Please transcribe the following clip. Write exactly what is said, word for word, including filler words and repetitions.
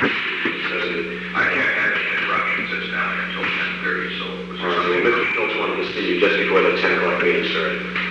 Says it. I can't have any interruptions, it's down until ten thirty, so. was there All right, something- Mister Schultz wanted to see you just before the ten o'clock meeting started.